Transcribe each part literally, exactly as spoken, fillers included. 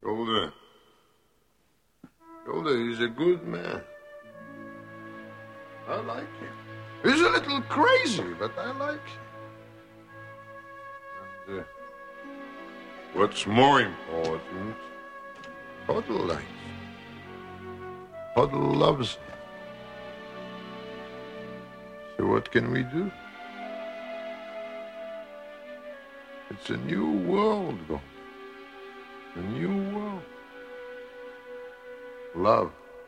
Golda. Golda, he's a good man. I like him. He's a little crazy, but I like him. And, uh, what's more important, Huddle likes him. Huddle loves him. So what can we do? It's a new world, Golda. A new world. Love.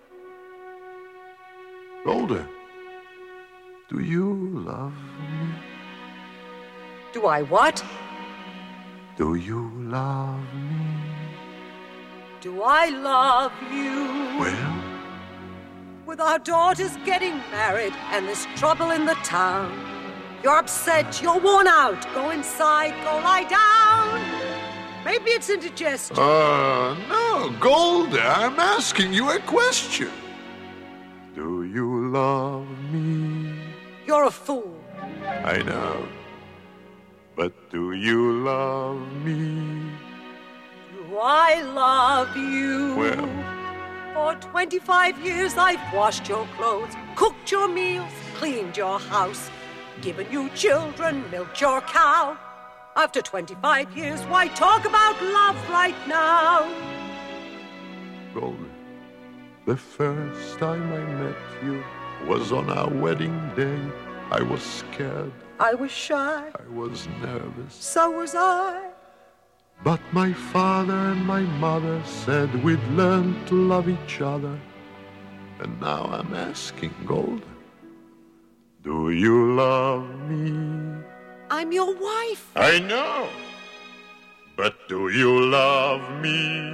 Golda, do you love me? Do I what? Do you love me? Do I love you? Well? With our daughters getting married and there's trouble in the town. You're upset, you're worn out. Go inside, go lie down. Maybe it's indigestion. Uh, no, Golda, I'm asking you a question. Do you love me? You're a fool. I know. But do you love me? Do I love you? Well. For twenty-five years I've washed your clothes, cooked your meals, cleaned your house, given you children, milked your cow. After twenty-five years, why talk about love right now? Golda, the first time I met you was on our wedding day. I was scared. I was shy. I was nervous. So was I. But my father and my mother said we'd learn to love each other. And now I'm asking, Golda, do you love me? I'm your wife. I know. But do you love me?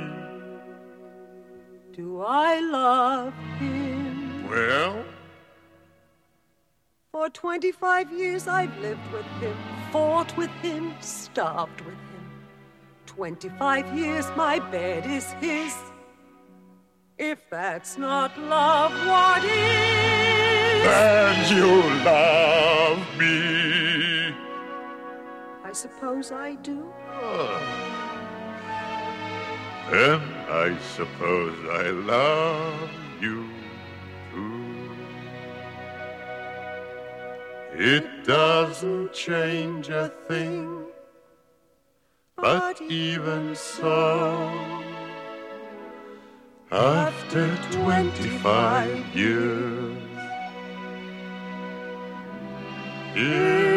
Do I love him? Well? For twenty-five years I've lived with him, fought with him, starved with him. Twenty-five years my bed is his. If that's not love, what is? And you love me. I suppose I do. Oh. And I suppose I love you too. It doesn't change a thing, but even so, after twenty-five years, it